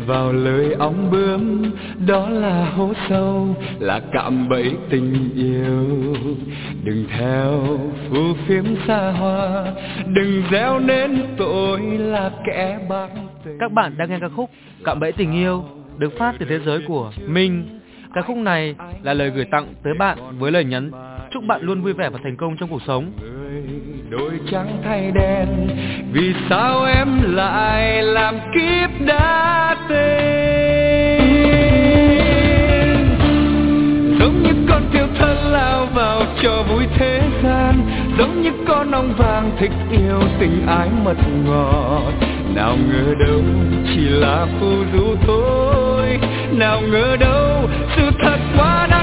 vào lời ong bướm, đó là hố sâu, là cạm bẫy tình yêu. Đừng theo phù phiếm xa hoa, đừng gieo nên tôi là kẻ bạc tình. Các bạn đang nghe ca khúc Cạm bẫy tình yêu được phát từ thế giới của Minh. Ca khúc này là lời gửi tặng tới bạn với lời nhắn chúc bạn luôn vui vẻ và thành công trong cuộc sống. Đôi trắng thay đen, vì sao em lại làm kiếp đã tên? Giống như con thiêu thân lao vào trò vui thế gian, giống như con ong vàng thích yêu tình ái mật ngọt. Nào ngờ đâu chỉ là phù du thôi, nào ngờ đâu sự thật quá đáng.